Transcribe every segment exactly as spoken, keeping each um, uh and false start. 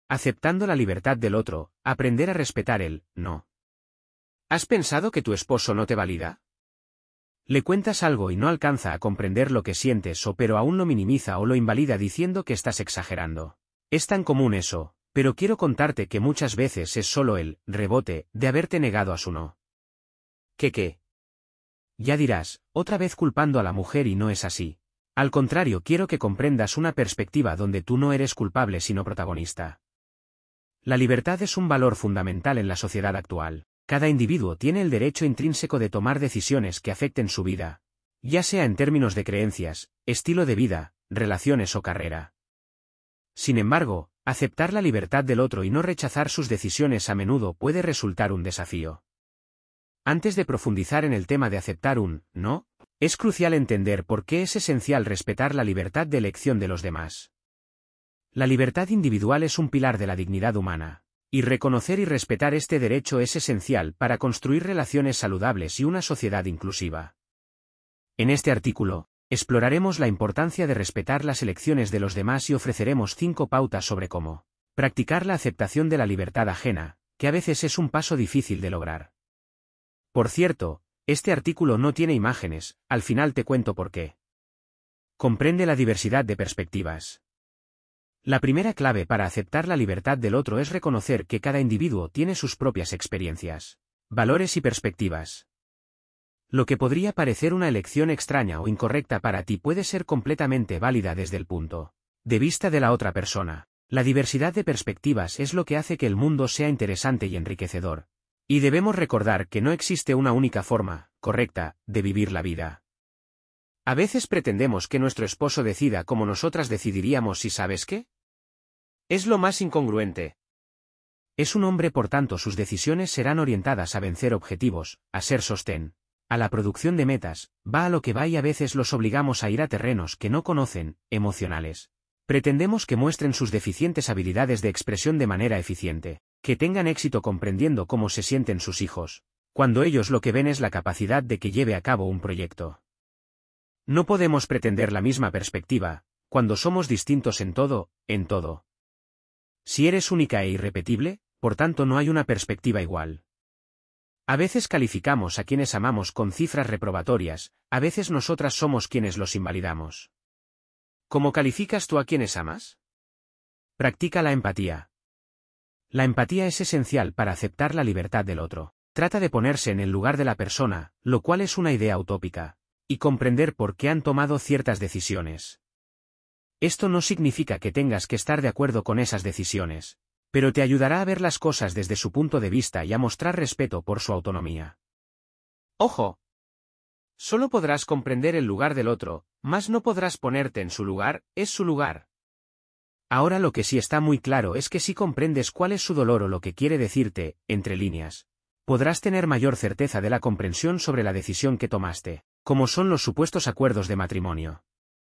Aceptando la libertad del otro, aprender a respetar el no. ¿Has pensado que tu esposo no te valida? Le cuentas algo y no alcanza a comprender lo que sientes o pero aún lo minimiza o lo invalida diciendo que estás exagerando. Es tan común eso, pero quiero contarte que muchas veces es solo el rebote de haberte negado a su no. ¿Qué qué? Ya dirás, otra vez culpando a la mujer y no es así. Al contrario, quiero que comprendas una perspectiva donde tú no eres culpable sino protagonista. La libertad es un valor fundamental en la sociedad actual. Cada individuo tiene el derecho intrínseco de tomar decisiones que afecten su vida, ya sea en términos de creencias, estilo de vida, relaciones o carrera. Sin embargo, aceptar la libertad del otro y no rechazar sus decisiones a menudo puede resultar un desafío. Antes de profundizar en el tema de aceptar un no, es crucial entender por qué es esencial respetar la libertad de elección de los demás. La libertad individual es un pilar de la dignidad humana, y reconocer y respetar este derecho es esencial para construir relaciones saludables y una sociedad inclusiva. En este artículo, exploraremos la importancia de respetar las elecciones de los demás y ofreceremos cinco pautas sobre cómo practicar la aceptación de la libertad ajena, que a veces es un paso difícil de lograr. Por cierto, este artículo no tiene imágenes, al final te cuento por qué. Comprende la diversidad de perspectivas. La primera clave para aceptar la libertad del otro es reconocer que cada individuo tiene sus propias experiencias, valores y perspectivas. Lo que podría parecer una elección extraña o incorrecta para ti puede ser completamente válida desde el punto de vista de la otra persona. La diversidad de perspectivas es lo que hace que el mundo sea interesante y enriquecedor. Y debemos recordar que no existe una única forma correcta de vivir la vida. A veces pretendemos que nuestro esposo decida como nosotras decidiríamos y ¿sabes qué? Es lo más incongruente. Es un hombre, por tanto sus decisiones serán orientadas a vencer objetivos, a ser sostén, a la producción de metas, va a lo que va y a veces los obligamos a ir a terrenos que no conocen, emocionales. Pretendemos que muestren sus deficientes habilidades de expresión de manera eficiente, que tengan éxito comprendiendo cómo se sienten sus hijos, cuando ellos lo que ven es la capacidad de que lleve a cabo un proyecto. No podemos pretender la misma perspectiva, cuando somos distintos en todo, en todo. Si eres única e irrepetible, por tanto no hay una perspectiva igual. A veces calificamos a quienes amamos con cifras reprobatorias, a veces nosotras somos quienes los invalidamos. ¿Cómo calificas tú a quienes amas? Practica la empatía. La empatía es esencial para aceptar la libertad del otro. Trata de ponerse en el lugar de la persona, lo cual es una idea utópica, y comprender por qué han tomado ciertas decisiones. Esto no significa que tengas que estar de acuerdo con esas decisiones, pero te ayudará a ver las cosas desde su punto de vista y a mostrar respeto por su autonomía. ¡Ojo! Solo podrás comprender el lugar del otro, mas no podrás ponerte en su lugar, es su lugar. Ahora lo que sí está muy claro es que si comprendes cuál es su dolor o lo que quiere decirte, entre líneas, podrás tener mayor certeza de la comprensión sobre la decisión que tomaste, como son los supuestos acuerdos de matrimonio.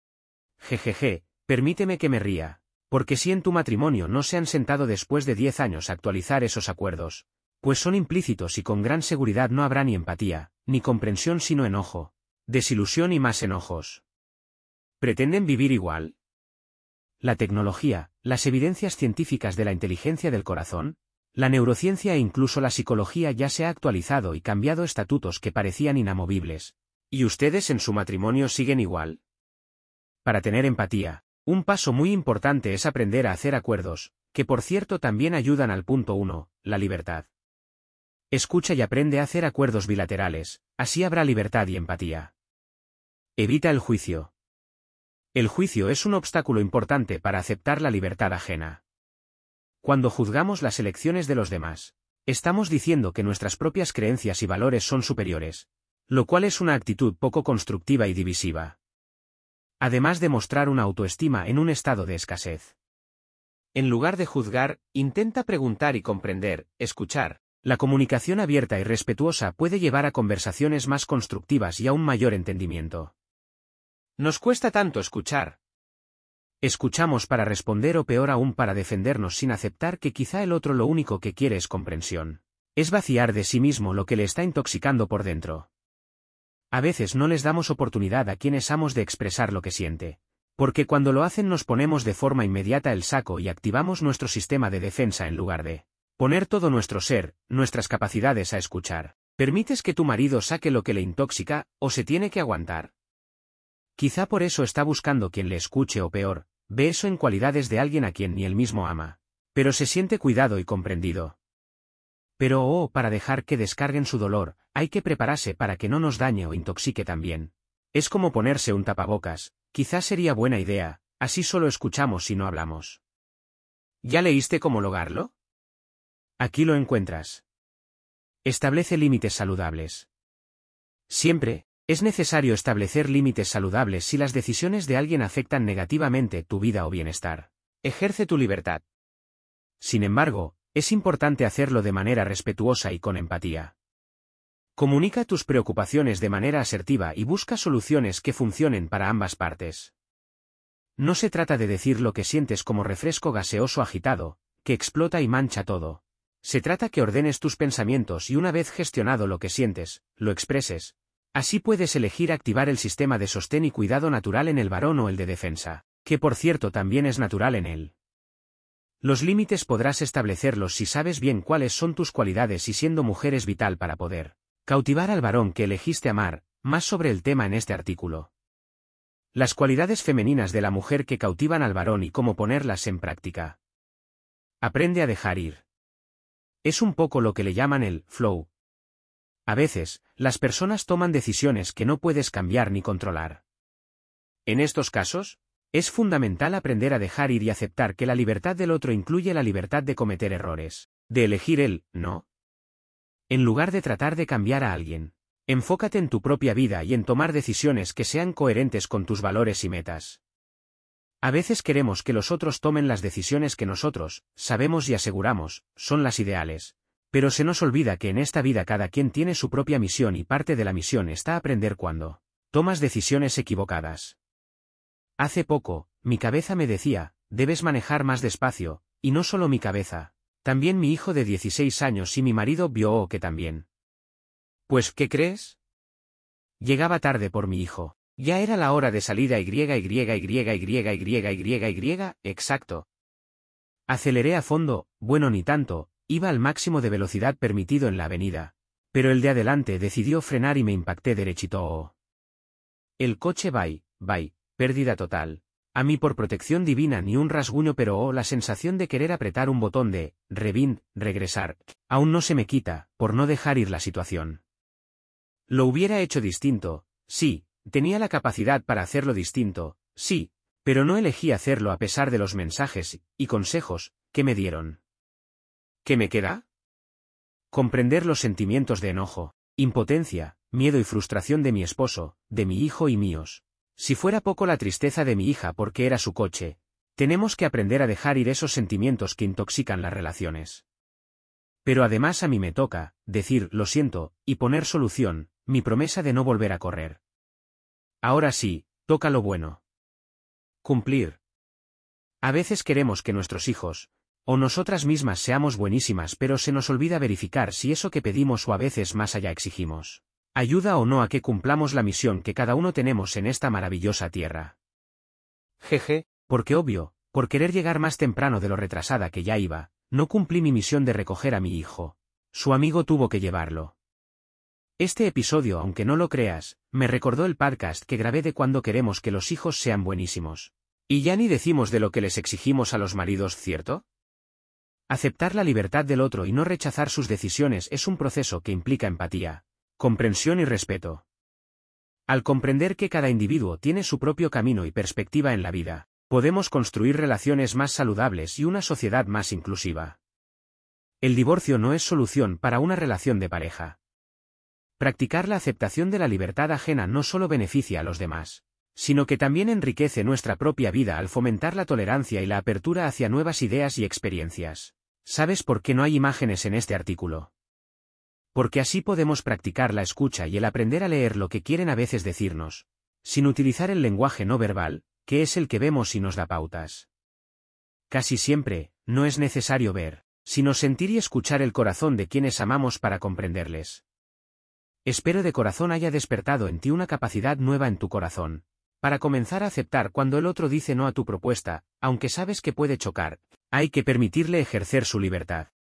Jejeje, permíteme que me ría, porque si en tu matrimonio no se han sentado después de diez años a actualizar esos acuerdos, pues son implícitos y con gran seguridad no habrá ni empatía, ni comprensión sino enojo, desilusión y más enojos. ¿Pretenden vivir igual? La tecnología, las evidencias científicas de la inteligencia del corazón, la neurociencia e incluso la psicología ya se ha actualizado y cambiado estatutos que parecían inamovibles. ¿Y ustedes en su matrimonio siguen igual? Para tener empatía, un paso muy importante es aprender a hacer acuerdos, que por cierto también ayudan al punto uno, la libertad. Escucha y aprende a hacer acuerdos bilaterales, así habrá libertad y empatía. Evita el juicio. El juicio es un obstáculo importante para aceptar la libertad ajena. Cuando juzgamos las elecciones de los demás, estamos diciendo que nuestras propias creencias y valores son superiores, lo cual es una actitud poco constructiva y divisiva. Además de mostrar una autoestima en un estado de escasez. En lugar de juzgar, intenta preguntar y comprender, escuchar. La comunicación abierta y respetuosa puede llevar a conversaciones más constructivas y a un mayor entendimiento. Nos cuesta tanto escuchar. Escuchamos para responder o peor aún para defendernos sin aceptar que quizá el otro lo único que quiere es comprensión. Es vaciar de sí mismo lo que le está intoxicando por dentro. A veces no les damos oportunidad a quienes amos de expresar lo que siente, Porque cuando lo hacen nos ponemos de forma inmediata el saco y activamos nuestro sistema de defensa en lugar de poner todo nuestro ser, nuestras capacidades a escuchar. ¿Permites que tu marido saque lo que le intoxica, o se tiene que aguantar? Quizá por eso está buscando quien le escuche o peor, ve eso en cualidades de alguien a quien ni él mismo ama. Pero se siente cuidado y comprendido. Pero oh, para dejar que descarguen su dolor, hay que prepararse para que no nos dañe o intoxique también. Es como ponerse un tapabocas, quizás sería buena idea, así solo escuchamos y no hablamos. ¿Ya leíste cómo lograrlo? Aquí lo encuentras. Establece límites saludables. Siempre, es necesario establecer límites saludables si las decisiones de alguien afectan negativamente tu vida o bienestar. Ejerce tu libertad. Sin embargo, es importante hacerlo de manera respetuosa y con empatía. Comunica tus preocupaciones de manera asertiva y busca soluciones que funcionen para ambas partes. No se trata de decir lo que sientes como refresco gaseoso agitado, que explota y mancha todo. Se trata que ordenes tus pensamientos y una vez gestionado lo que sientes, lo expreses. Así puedes elegir activar el sistema de sostén y cuidado natural en el varón o el de defensa, que por cierto también es natural en él. Los límites podrás establecerlos si sabes bien cuáles son tus cualidades y siendo mujer es vital para poder cautivar al varón que elegiste amar. Más sobre el tema en este artículo. Las cualidades femeninas de la mujer que cautivan al varón y cómo ponerlas en práctica. Aprende a dejar ir. Es un poco lo que le llaman el flow. A veces, las personas toman decisiones que no puedes cambiar ni controlar. En estos casos, es fundamental aprender a dejar ir y aceptar que la libertad del otro incluye la libertad de cometer errores, de elegir el no. En lugar de tratar de cambiar a alguien, enfócate en tu propia vida y en tomar decisiones que sean coherentes con tus valores y metas. A veces queremos que los otros tomen las decisiones que nosotros, sabemos y aseguramos, son las ideales, pero se nos olvida que en esta vida cada quien tiene su propia misión y parte de la misión está aprender cuando tomas decisiones equivocadas. Hace poco, mi cabeza me decía, debes manejar más despacio, y no solo mi cabeza, también mi hijo de dieciséis años y mi marido vio que también. Pues, ¿qué crees? Llegaba tarde por mi hijo. Ya era la hora de salida y y y y y y y exacto. Aceleré a fondo, bueno ni tanto, iba al máximo de velocidad permitido en la avenida, pero el de adelante decidió frenar y me impacté derechito. El coche bye, bye, pérdida total. A mí por protección divina ni un rasguño pero oh la sensación de querer apretar un botón de, rewind, regresar, aún no se me quita, por no dejar ir la situación. Lo hubiera hecho distinto, sí. Tenía la capacidad para hacerlo distinto, sí, pero no elegí hacerlo a pesar de los mensajes y consejos que me dieron. ¿Qué me queda? Comprender los sentimientos de enojo, impotencia, miedo y frustración de mi esposo, de mi hijo y míos. Si fuera poco la tristeza de mi hija porque era su coche, tenemos que aprender a dejar ir esos sentimientos que intoxican las relaciones. Pero además a mí me toca decir lo siento y poner solución, mi promesa de no volver a correr. Ahora sí, toca lo bueno. Cumplir. A veces queremos que nuestros hijos, o nosotras mismas seamos buenísimas pero se nos olvida verificar si eso que pedimos o a veces más allá exigimos, ayuda o no a que cumplamos la misión que cada uno tenemos en esta maravillosa tierra. Jeje, porque obvio, por querer llegar más temprano de lo retrasada que ya iba, no cumplí mi misión de recoger a mi hijo. Su amigo tuvo que llevarlo. Este episodio, aunque no lo creas, me recordó el podcast que grabé de cuando queremos que los hijos sean buenísimos. Y ya ni decimos de lo que les exigimos a los maridos, ¿cierto? Aceptar la libertad del otro y no rechazar sus decisiones es un proceso que implica empatía, comprensión y respeto. Al comprender que cada individuo tiene su propio camino y perspectiva en la vida, podemos construir relaciones más saludables y una sociedad más inclusiva. El divorcio no es solución para una relación de pareja. Practicar la aceptación de la libertad ajena no solo beneficia a los demás, sino que también enriquece nuestra propia vida al fomentar la tolerancia y la apertura hacia nuevas ideas y experiencias. ¿Sabes por qué no hay imágenes en este artículo? Porque así podemos practicar la escucha y el aprender a leer lo que quieren a veces decirnos, sin utilizar el lenguaje no verbal, que es el que vemos y nos da pautas. Casi siempre, no es necesario ver, sino sentir y escuchar el corazón de quienes amamos para comprenderles. Espero de corazón haya despertado en ti una capacidad nueva en tu corazón, Para comenzar a aceptar cuando el otro dice no a tu propuesta, aunque sabes que puede chocar, hay que permitirle ejercer su libertad.